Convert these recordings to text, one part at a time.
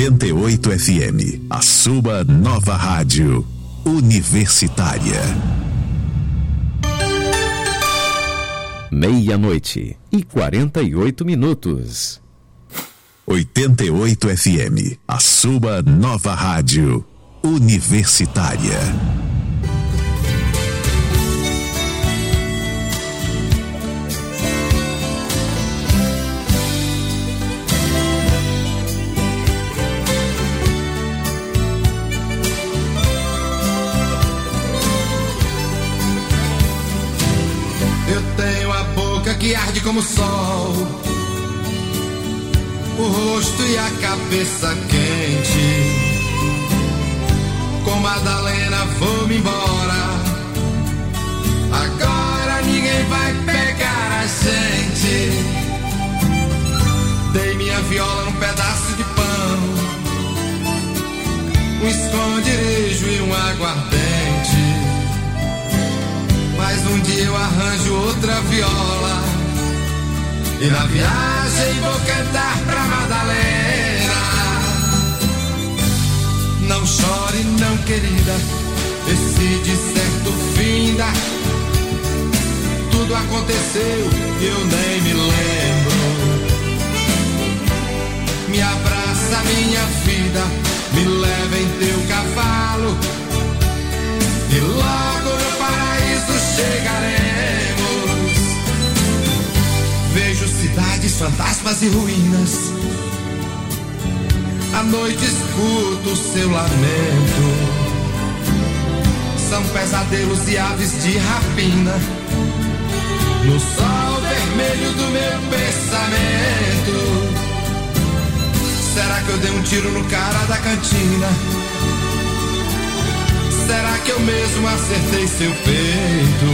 88 FM, a sua nova rádio universitária. 00:48. 88 FM, a sua nova rádio universitária. Eu tenho a boca que arde como o sol, o rosto e a cabeça quente. Com Madalena vou-me embora, agora ninguém vai pegar a gente. Dei minha viola num pedaço de pão, um esconderijo e um aguardente. Mas um dia eu arranjo outra viola e na viagem vou cantar pra Madalena. Não chore não, querida, esse deserto finda. Tudo aconteceu e eu nem me lembro. Me abraça minha vida, me leva em teu cavalo e logo no paraíso chegaremos. Vejo cidades, fantasmas e ruínas, à noite escuto o seu lamento. São pesadelos e aves de rapina no sol vermelho do meu pensamento. Será que eu dei um tiro no cara da cantina? Será que eu mesmo acertei seu peito?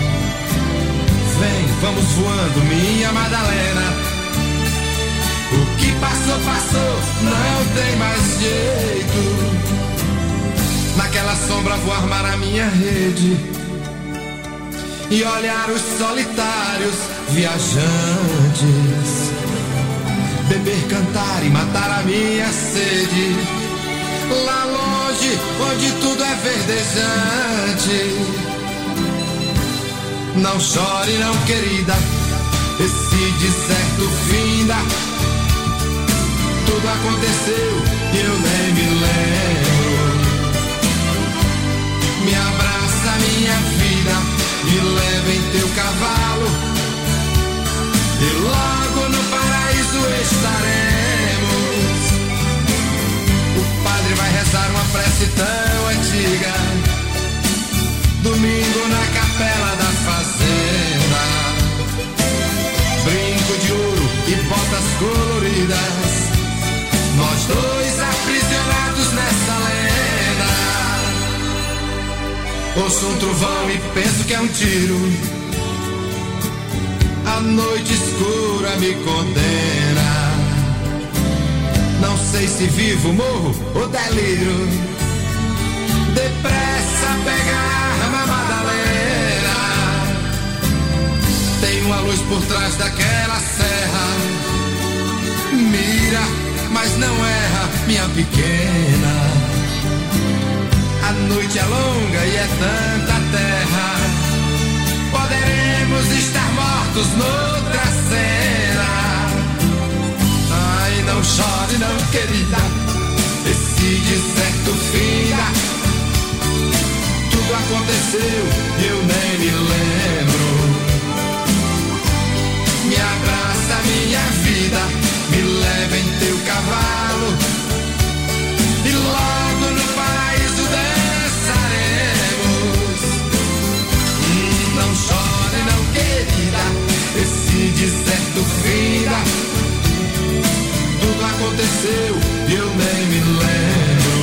Vem, vamos voando, minha Madalena. O que passou, passou, não tem mais jeito. Naquela sombra vou armar a minha rede e olhar os solitários viajantes, beber, cantar e matar a minha sede. Lá longe, onde tudo é verdejante. Não chore não, querida, esse deserto finda. Tudo aconteceu e eu nem me lembro. Me abraça minha vida, me leva em teu cavalo e logo no paraíso estaremos. O padre vai rezar uma prece tão antiga, domingo na capela da fazenda. Brinco de ouro e botas coloridas, nós dois aprisionados nessa lenda. Ouço um trovão e penso que é um tiro, a noite escura me condena. Não sei se vivo, morro ou deliro. Depressa pegar a Madalena. Tem uma luz por trás daquela serra. Mira, mas não erra, minha pequena. A noite é longa e é tanta terra. Poderemos estar mortos noutra cena. Ai, não chore não, querida, esse deserto finda. Tudo aconteceu e eu nem me lembro. Me abraça minha vida, me leva em teu cavalo e logo no paraíso dançaremos. Não chore não, querida, esse deserto finda. Tudo aconteceu e eu nem me lembro.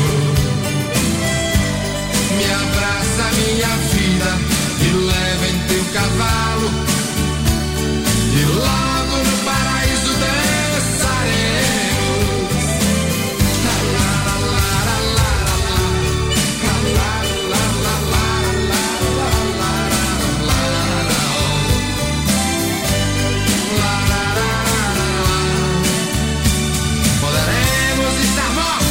Me abraça minha vida, me leva em teu cavalo e logo no paraíso dançaremos. La la la la la la la la la la la. Poderemos estar mortos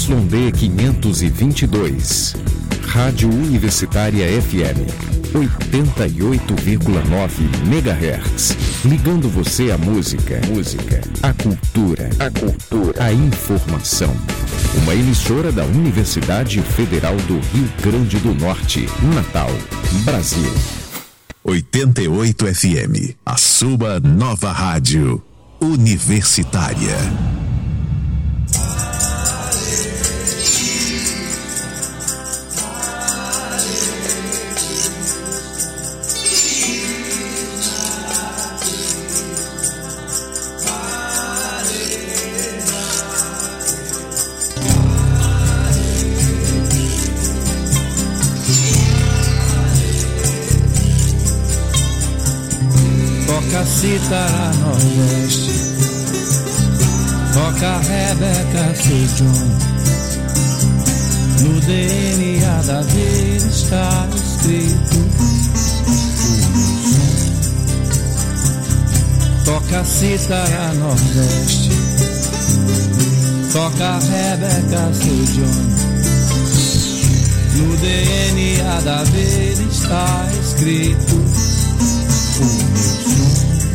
ZYD 522. Rádio Universitária FM 88,9 MHz. Ligando você à música, à cultura, à informação. Uma emissora da Universidade Federal do Rio Grande do Norte, Natal, Brasil. 88 FM, a sua nova rádio universitária. Toca cítara nordeste, toca Rebeca, seu John. No DNA da vida está escrito o meu som. Toca cítara nordeste, toca Rebeca, seu John. No DNA da vida está escrito o meu som.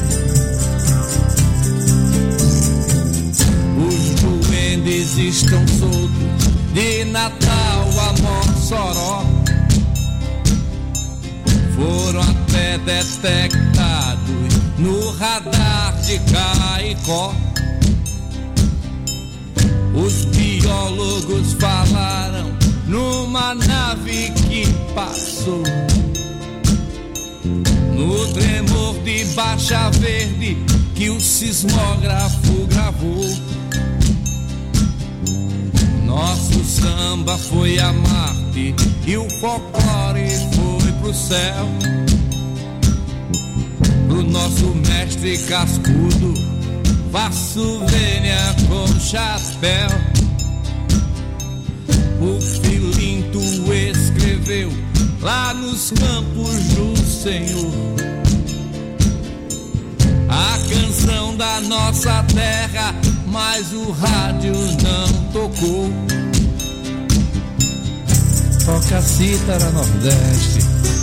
Estão soltos de Natal a Mossoró. Foram até detectados no radar de Caicó. Os biólogos falaram numa nave que passou no tremor de Baixa Verde que o sismógrafo gravou. Nosso samba foi a Marte e o folclore foi pro céu. Pro nosso mestre cascudo, faço vênia com chapéu. O Filinto escreveu lá nos campos do Senhor a canção da nossa terra, mas o rádio não tocou. Toca cítara nordeste,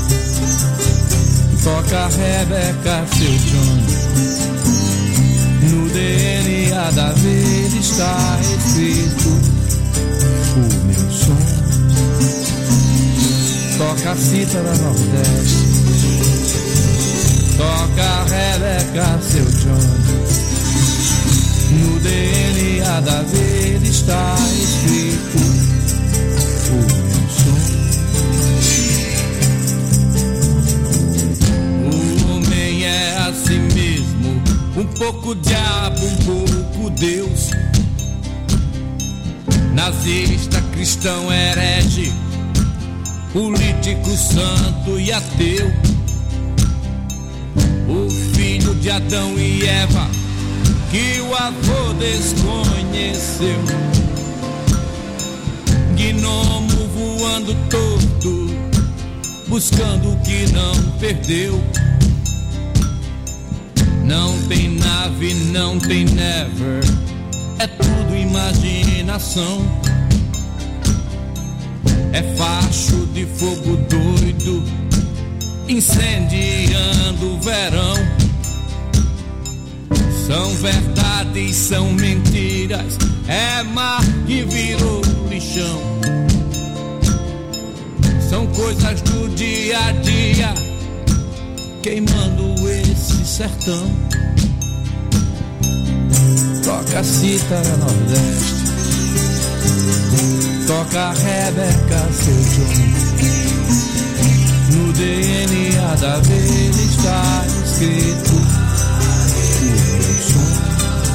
toca Rebeca, seu John. No DNA da vida está escrito o meu som. Toca cítara nordeste, toca Rebeca, seu John. No DNA da vida está escrito o meu som. O homem é assim mesmo, um pouco diabo, um pouco Deus. Nazista, cristão, herege, político, santo e ateu. O filho de Adão e Eva que o avô desconheceu. Gnomo voando torto, buscando o que não perdeu. Não tem nave, não tem never, é tudo imaginação. É facho de fogo doido, incendiando o verão. São verdades, são mentiras, é mar que virou lixão. São coisas do dia a dia, queimando esse sertão. Toca cítara nordeste, toca Rebeca, seu John. No DNA da vida está escrito o meu som.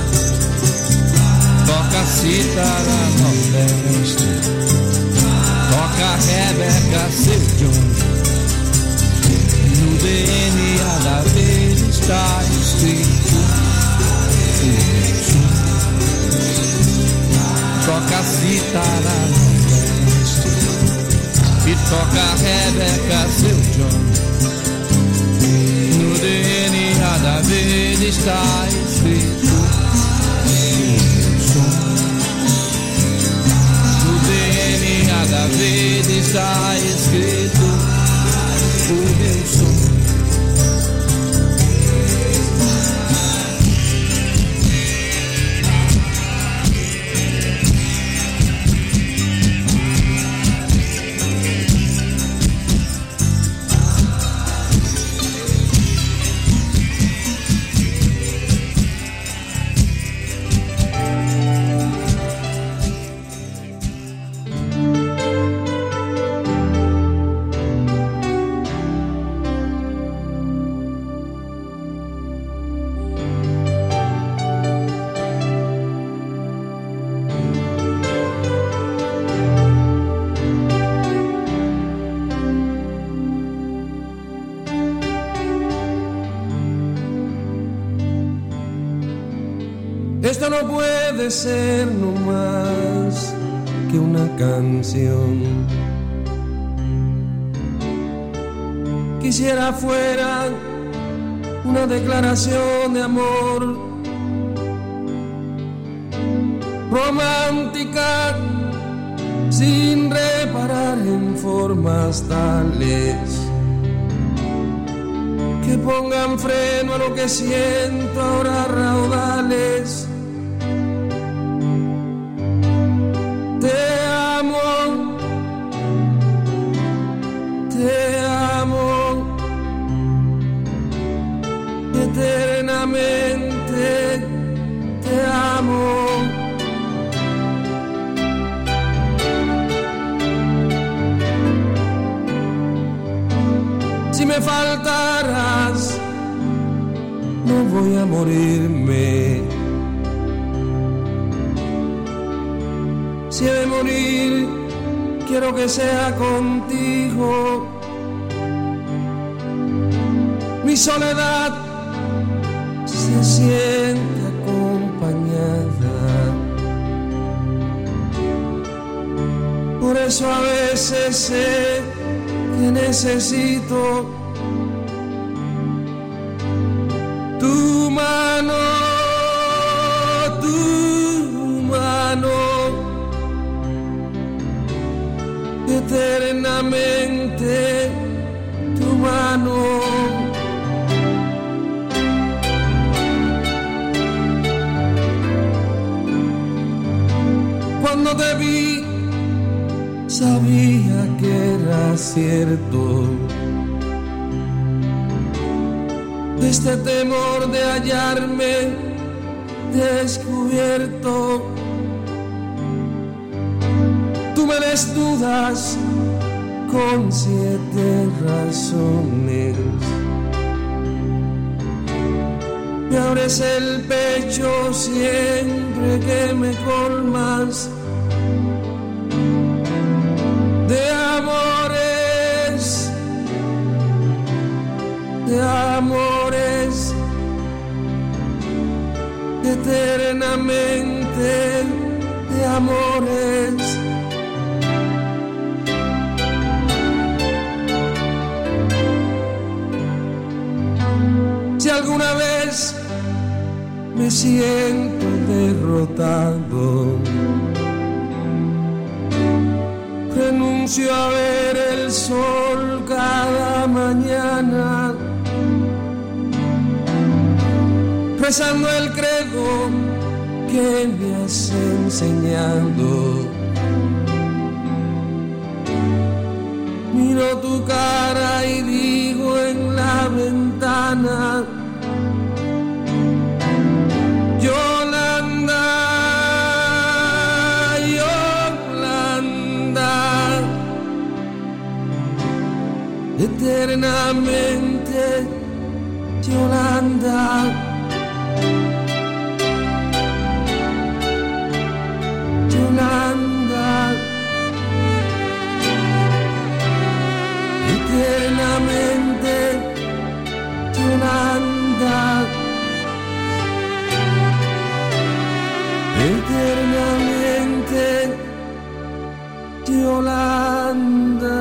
Toca cítara nordeste, toca Rebeca, seu John. No DNA da vida está escrito o meu som. Toca cítara nordeste e toca Rebeca, seu John. No DNA da vida está escrito o meu som. No está escrito o meu som. Esto no puede ser no más que una canción. Quisiera fuera una declaración de amor romántica, sin reparar en formas tales que pongan freno a lo que siento ahora a raudales. Te amo eternamente, te amo. Si me faltaras, no voy a morirme. Si he de morir, quiero que sea contigo. Mi soledad se siente acompañada. Por eso a veces sé que necesito tu mano, eternamente tu mano. Cuando te vi, sabía que era cierto. Este temor de hallarme descubierto. Tú me desnudas con 7 razones. Me abres el pecho siempre que me colmas de amores, eternamente de amores. Si alguna vez me siento derrotado, renuncio a ver el sol cada mañana, rezando el credo que me has enseñado. Miro tu cara y digo en la ventana: Yolanda, Yolanda, eternamente Yolanda. Yolanda, eternamente Yolanda, eternamente Yolanda.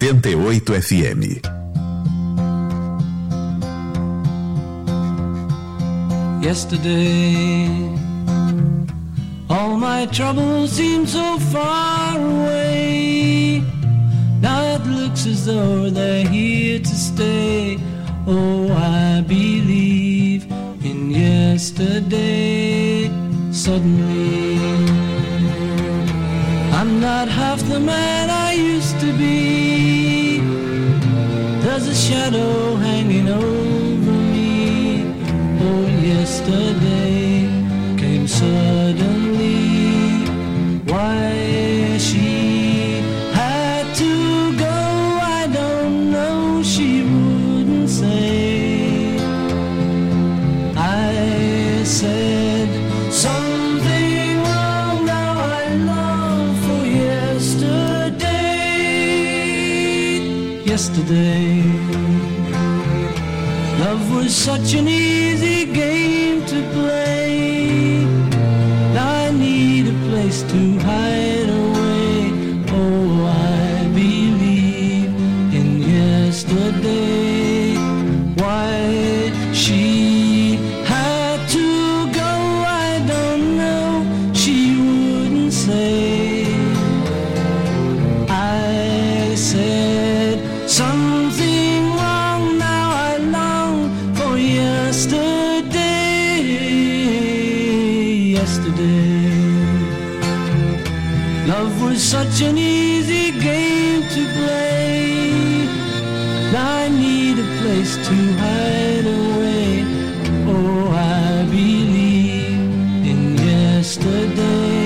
88 FM. Yesterday, all my troubles seem so far away. Now it looks as though they're here to stay. Oh, I believe in yesterday. Suddenly, I'm not half the man I used to be. There's a shadow hanging over me. Oh, yesterday came suddenly. Why she had to go, I don't know, she wouldn't say. I said something wrong, now I long for yesterday. Yesterday, love was such an easy game to play. Now I need a place to hide away. Oh, I believe in yesterday. Why she had to go, I don't know, she wouldn't say. I said something wrong, now I long for yesterday. Yesterday, love was such an easy game to play. Now I need a place to hide away. Oh, I believe in yesterday.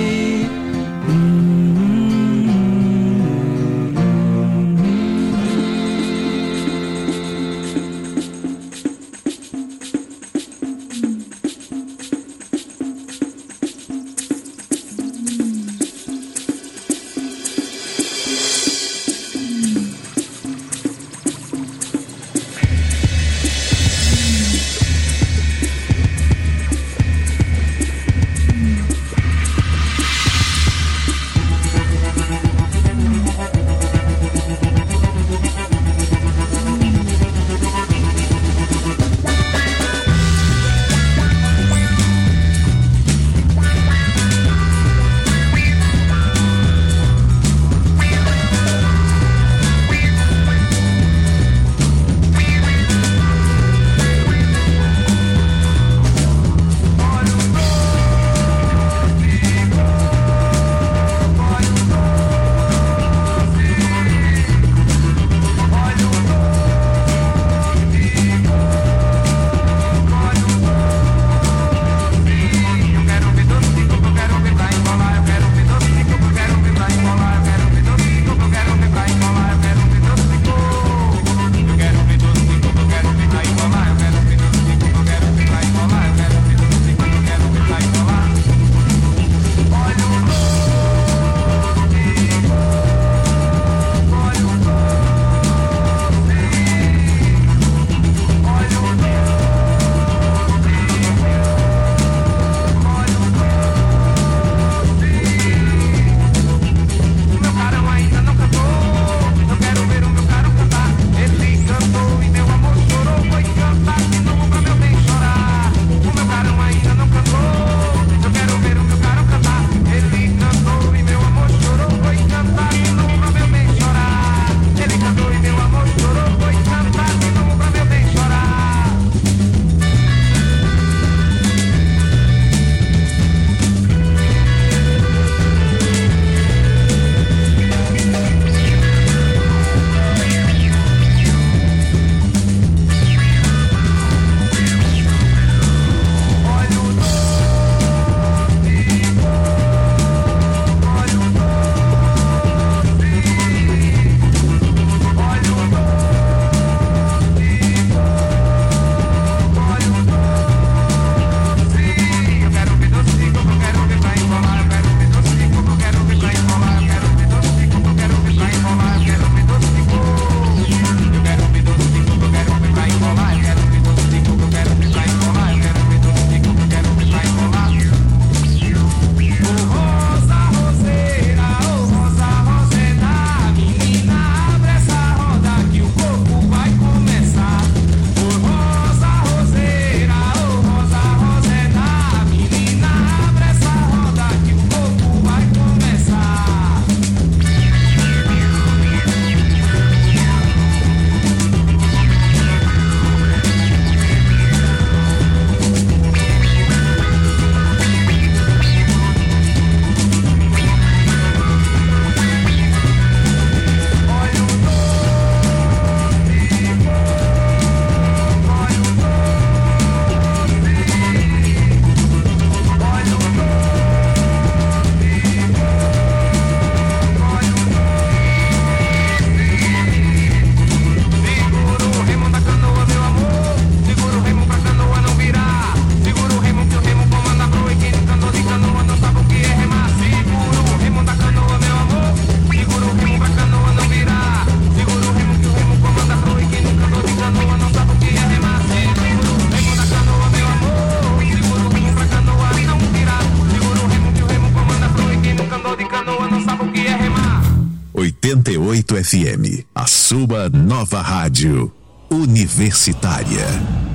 88FM, a sua nova rádio universitária.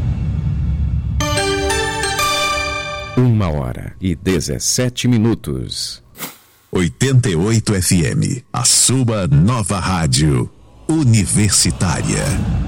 1h17. 88FM, a sua nova rádio universitária.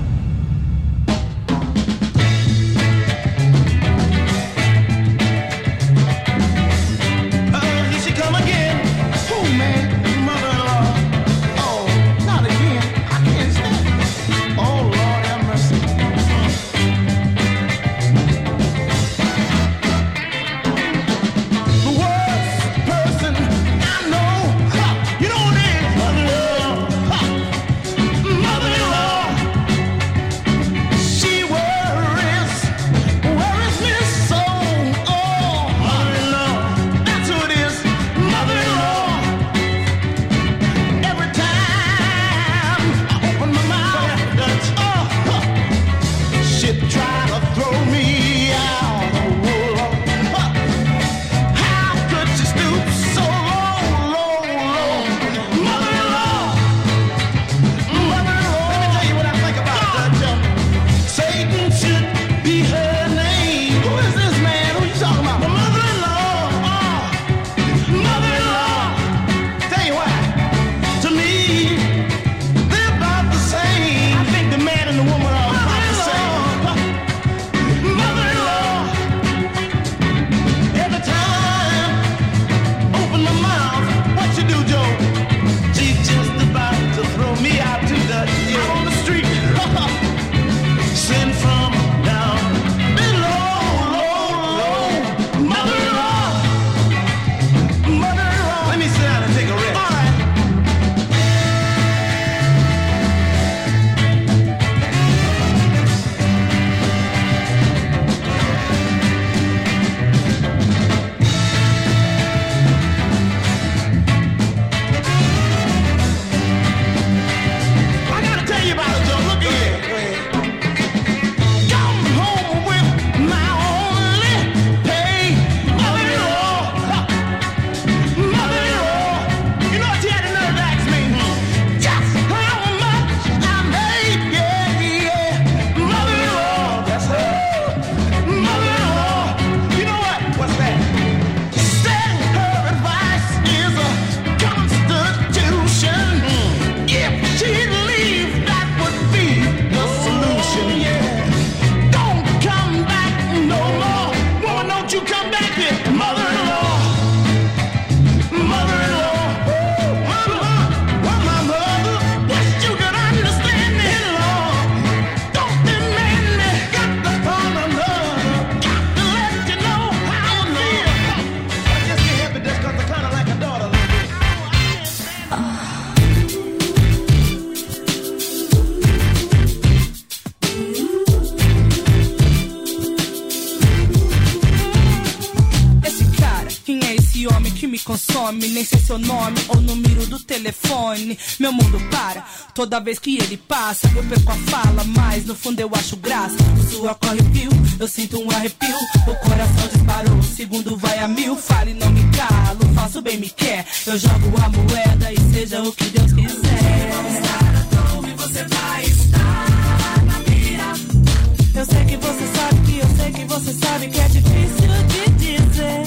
Nem sei seu nome ou número do telefone. Meu mundo para, toda vez que ele passa eu perco a fala, mas no fundo eu acho graça. O suor corre fio, eu sinto um arrepio. O coração disparou, o segundo vai a 1000. Fale, não me calo, faço bem me quer. Eu jogo a moeda e seja o que Deus quiser. Vamos estar à toa e você vai estar na mira. Eu sei que você sabe que eu sei que você sabe que é difícil de dizer.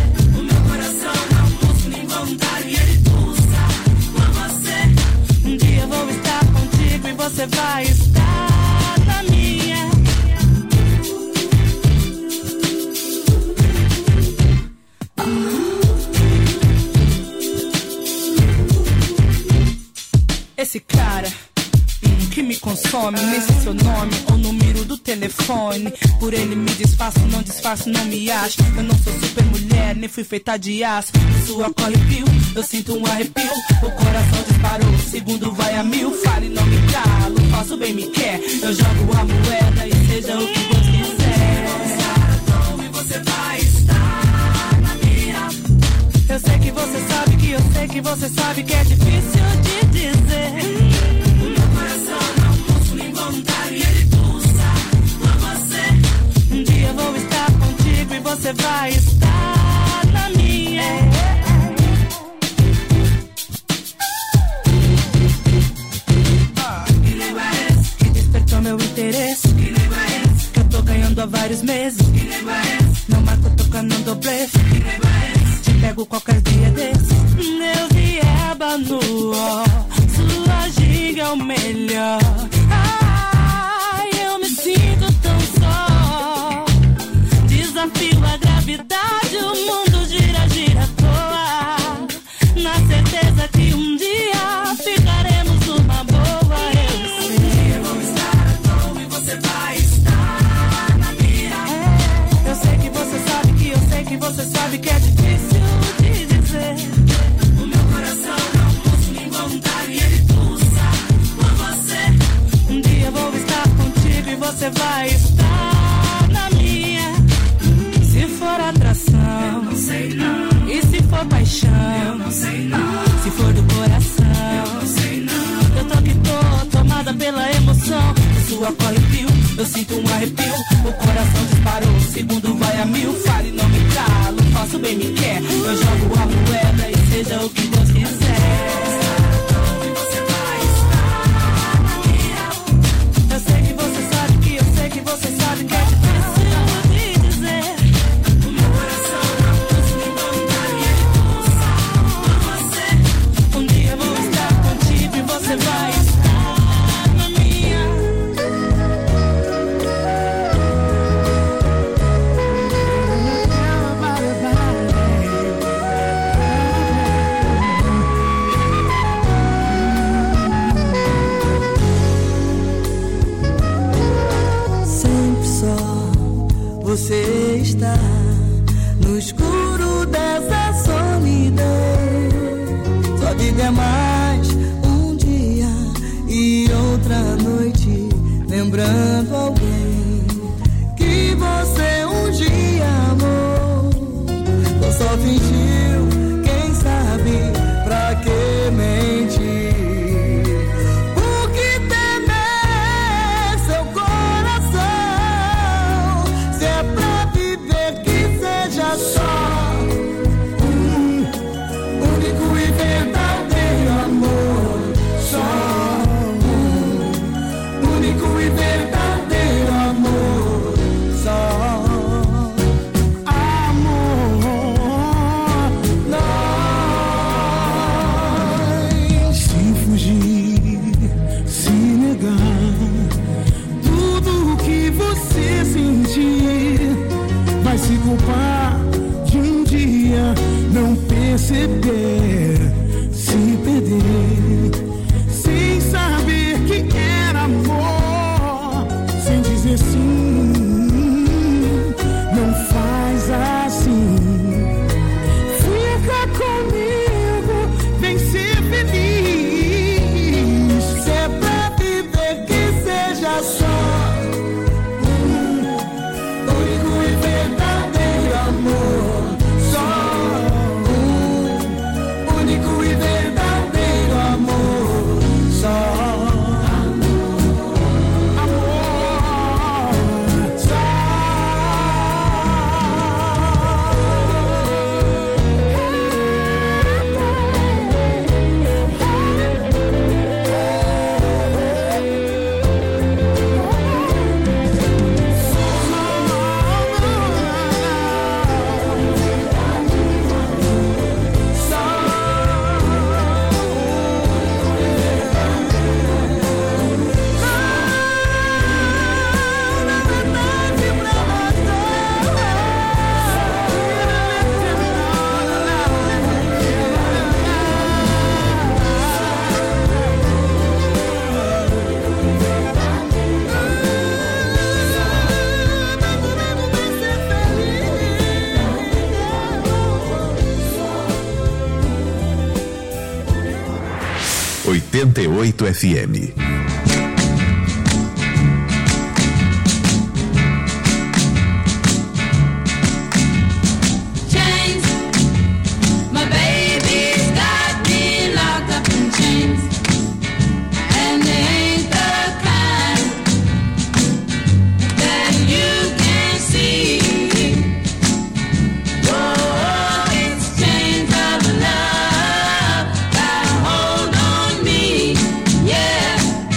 O meu coração não voluntário e ele pulsa por você. Um dia eu vou estar contigo e você vai estar na minha. Esse cara que me consome, nem sei seu nome ou número do telefone. Por ele me disfarço, não disfarço, não me acho. Eu não sou super mulher, nem fui feita de aço. Sua corre fio, eu sinto um arrepio. O coração disparou, o segundo vai a 1000. Fale, não me calo, faço bem me quer. Eu jogo a moeda e seja o que Deus quiser. E você vai estar na mira. Eu sei que você sabe que eu sei que você sabe que é difícil de dizer. Involuntário e ele pulsa por você. Um dia eu vou estar contigo e você vai estar na minha. meu interesse. Que nego é esse? Que eu tô ganhando há vários meses. Que nego é esse? Não marco tocando do blefe. Que nego é esse? Te pego qualquer dia desse. Eu vi eba no ó, sua ginga é o melhor. Ai, eu me sinto tão só. Desafio a gravidade, o mundo gira, gira à toa. Na certeza que um dia ficaremos numa boa. Eu sei, eu vou estar à toa e você vai estar na minha. Eu sei que você sabe que eu sei que você sabe que é difícil de dizer. O meu coração não pulsa involuntário e ele pulsa por você. Um dia eu vou estar contigo e você vai estar na minha. Se for atração, eu não sei não. E se for paixão, eu não sei não. Se for do coração, eu não sei não. Eu tô que tô tomada pela emoção. Sua corre fio, eu sinto um arrepio. O coração disparou, o segundo vai a mil. Fale, não me calo, faço bem me quer. Eu jogo a moeda e seja o que Deus quiser. E você vai estar na minha. Eu sei que você sabe que eu sei que você sabe que é difícil de dizer. O meu coração não pulsa involuntário e ele pulsa por você. Um dia eu vou estar contigo e você vai estar na minha. Sempre só você está no escuro dessa solidão. Sua vida é mais um dia e outra noite, lembrando alguém que você um dia amou. Ou só fingiu, quem sabe pra que mentir? O que temer seu coração? Se é pra viver, que seja só único e verdadeiro amor. Só único e verdadeiro amor. Só amor. Nós, se fugir, se negar, tudo o que você sentir, vai se culpar de um dia não perceber, se perder, sem saber que era amor, sem dizer sim. Não faz assim. Fica comigo, vem ser feliz. Se é pra viver, que seja só único e verdadeiro amor. Só único e verdadeiro amor. Só oito FM. Yeah.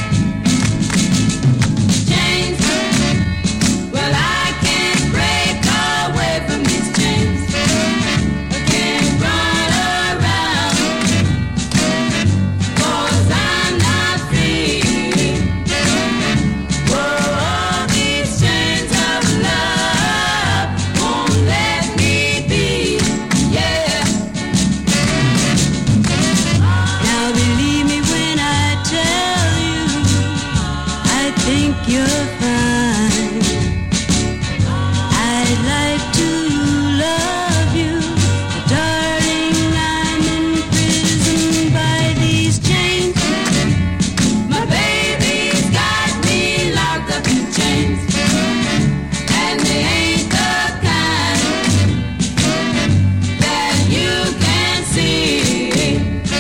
fine. I'd like to love you, darling. I'm in prison by these chains. My baby's got me locked up in chains, and they ain't the kind that you can see.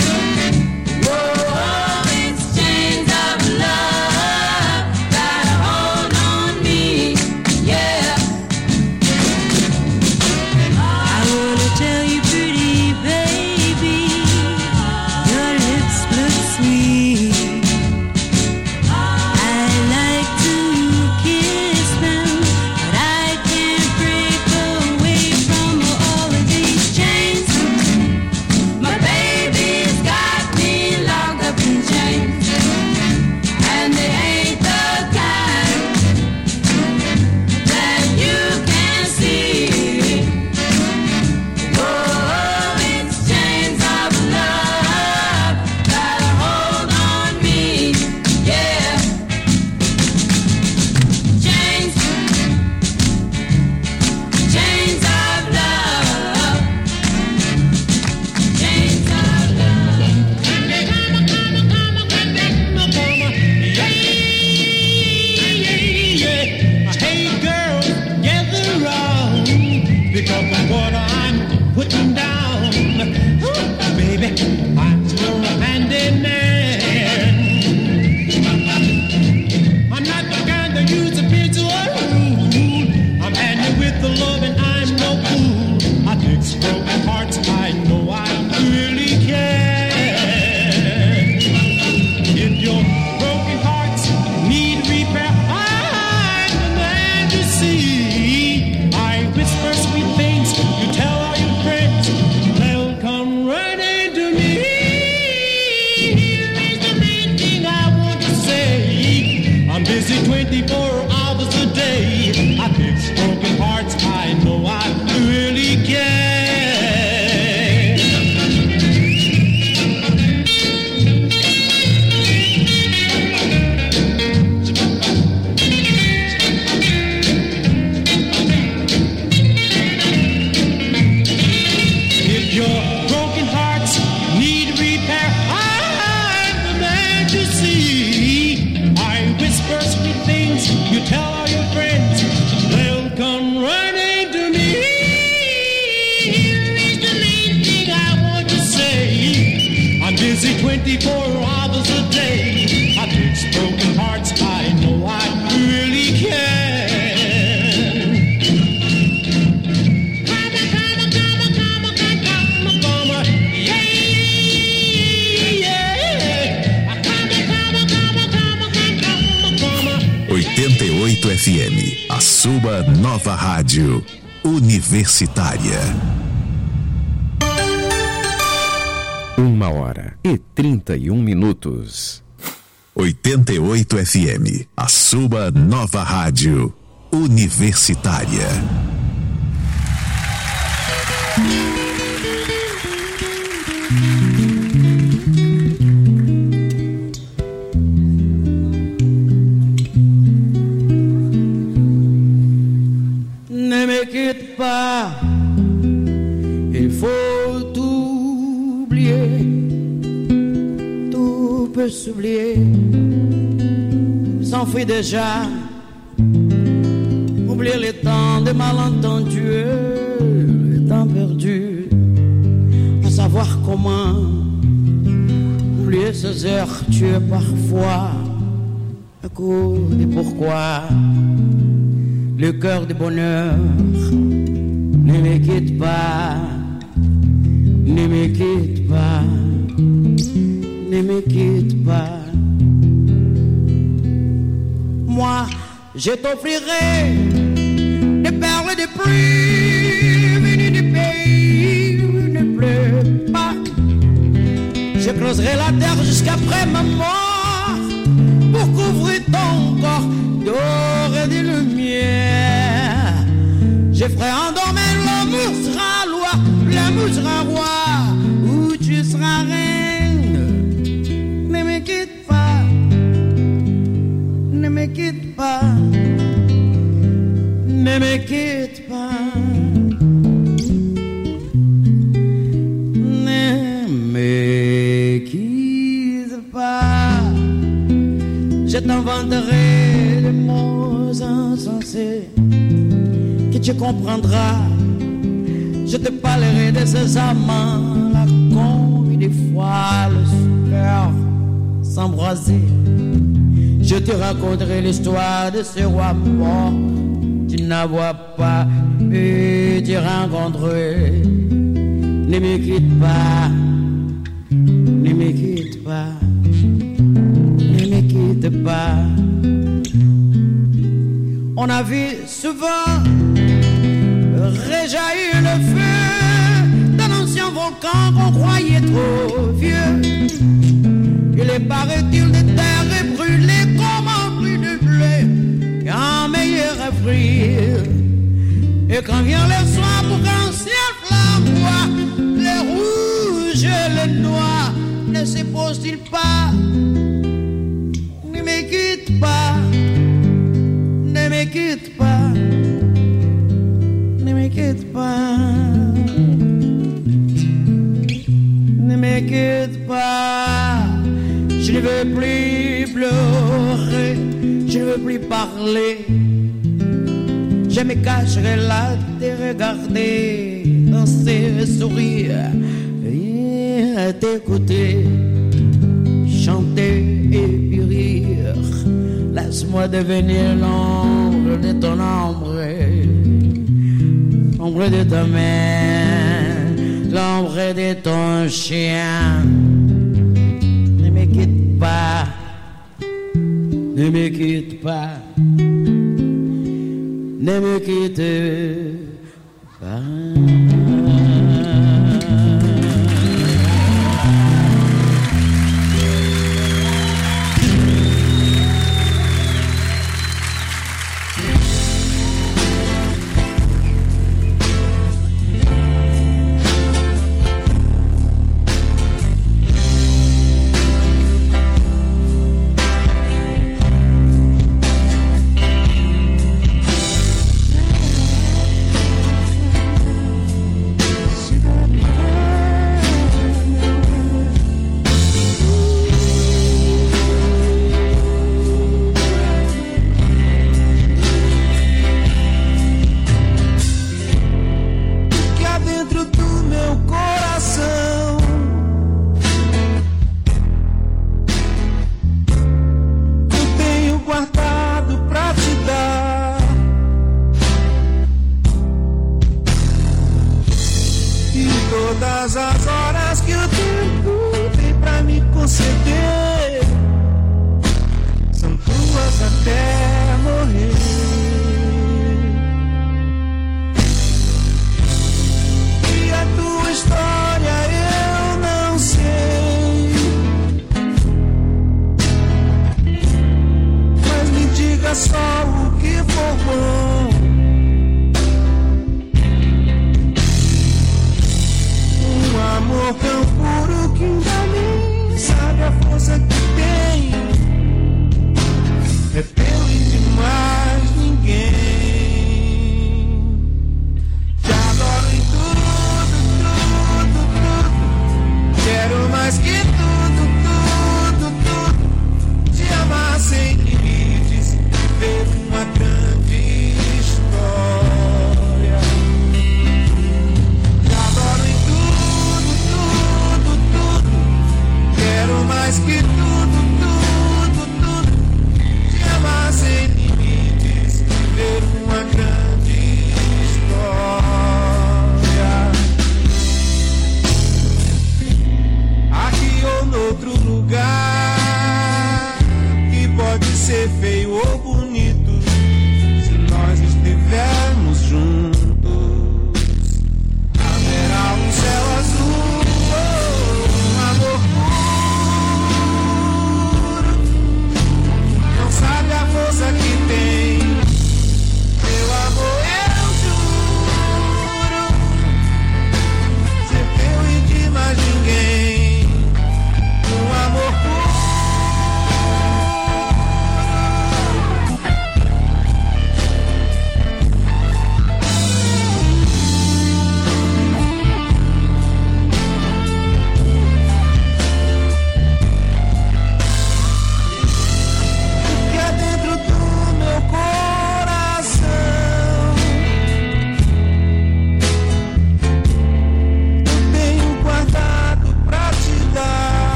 Whoa, it's chains of love got a hold on me, yeah. I wanna tell you, pretty baby, your lips look sweet. I like to kiss them, but I can't break away from all of these chains. My baby's got me locked up in chains, and they ain't the kind that you can see. Whoa, it's chains of love got a hold on me, yeah. Chains, chains of love, chains of love. Hey girl, gather round, because of what I'm putting down. Ooh, baby, I'm your handyman. I'm not the kind that use a pencil or rule. I'm handy with the love and I'm no fool. I fix broken hearts, I know I really can. If your broken hearts need repair, I'm the man to see. I whisper sweet things, you tell all your friends, they'll come running to me. Here's the main thing I want to say. I'm busy 24 hours a day. I fix broken hearts, I know I really can. If your broken hearts need repair, I'm the man to see. I whisper sweet things, you tell all your friends, they'll come running to me. Here is the main thing I want to say. I'm busy 24 hours a day. I fix broken hearts, I know I really can. FM, a sua nova rádio universitária. 1h31. 88 FM, a sua nova rádio universitária. Ne me quitte pas, il faut tout oublier, tout peut s'oublier, s'enfuit déjà, oublier les temps des malentendus, les temps perdus, à savoir comment oublier ces heures tuées parfois, à cause des pourquoi. Le cœur de bonheur, ne me quitte pas, ne me quitte pas, ne me quitte pas. Moi, je t'offrirai des perles de pluie venues du pays où ne pleut pas. Je creuserai la terre jusqu'après ma mort pour couvrir ton corps d'or et de lumière. Je ferai endormir, l'amour sera loi, l'amour sera roi, où tu seras reine. Ne me quitte pas, ne me quitte pas. Ne me quitte pas, ne me quitte pas. Je t'inventerai des mots insensés que tu comprendras. Je te parlerai de ces amants là comme des fois le cœur s'embraser. Je te raconterai l'histoire de ce roi mort. Tu n'as pas pu te rencontrer. Ne me quitte pas, ne me quitte pas, ne me quitte pas. On a vu souvent réjaillir le feu d'un ancien volcan qu'on croyait trop vieux. Il est paraît-il de terre brûlée comme un bruit de blé, un meilleur fruit. Et quand vient le soir pour qu'un ciel flamboie, le rouge et le noir ne se posent-ils pas? Ne me quitte pas, ne me quitte pas, ne me quitte pas, ne me quitte pas. Je ne veux plus pleurer, je ne veux plus parler. Je me cacherai là, te regarder, danser, sourire, et t'écouter, chanter et puis rire. Laisse-moi devenir l'ombre de ton ombre, l'ombre de ta main, l'ombre de ton chien. Ne me quitte pas, ne me quitte pas, ne me quitte pas. É teu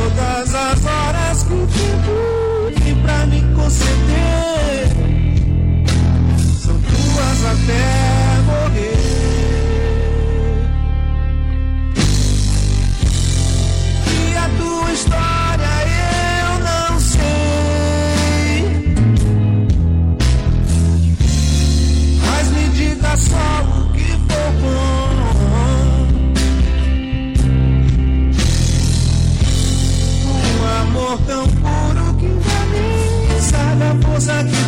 Todas as horas que o tempo tem pra me conceder são tuas até morrer. E a tua história eu não sei, mas me diga só o que for bom. Um amor tão puro que pra mim sabe a força que